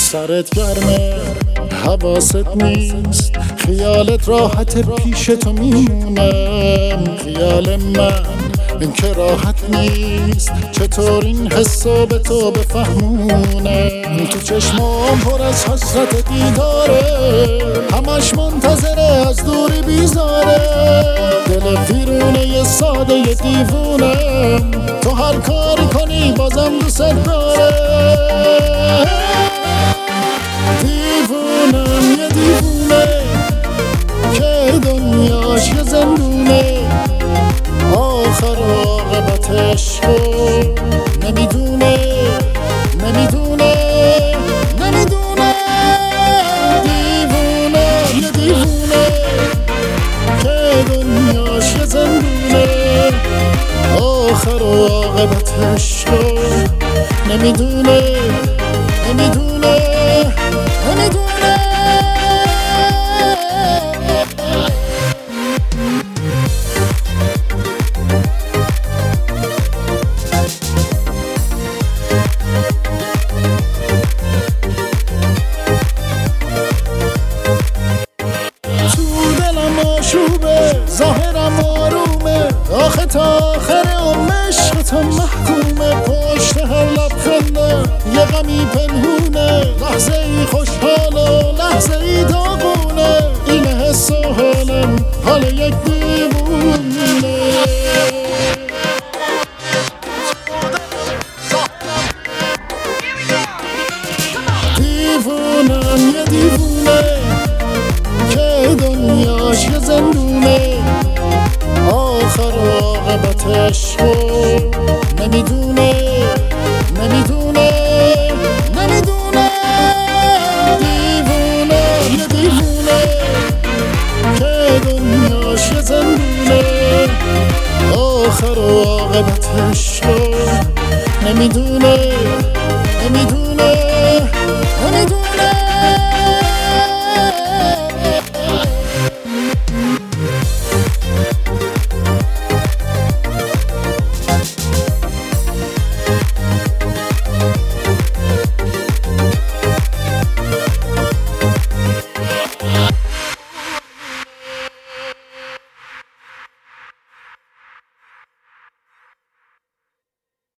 سرت گرمه حواست نیست، خیالت راحت پیش تو میمونم. خیال من این که راحت نیست، چطور این حسو به تو بفهمونم. تو چشمام پر از حسرت دیداره، همش منتظره از دوری بیزاره. دل ویرونه یه ساده یه دیوونم، تو هر کاری کنی بازم دوست داره. دیوونم یه دیوونه که دنیاش یه زندونه، آخر عاقبتش رو نمیدونه. دیوونه یه دیوونه که دنیاش یه زندونه، آخر عاقبتش رو نمیدونه. ظاهرم آرومه، آخه تا آخر عشق تو محکومه. پشت هر لبخنده یه غمی پنهونه، لحظه ای خوشحال و لحظه ای داغونه. این حس و حالم حال یک دیوونه. دیوونم یه دیوونه که دنیاش یه زندونه، آخر عاقبتش رو نمیدونه. دیوونه یه دیوونه که دنیاش یه زندونه، آخر عاقبتش رو نمیدونه.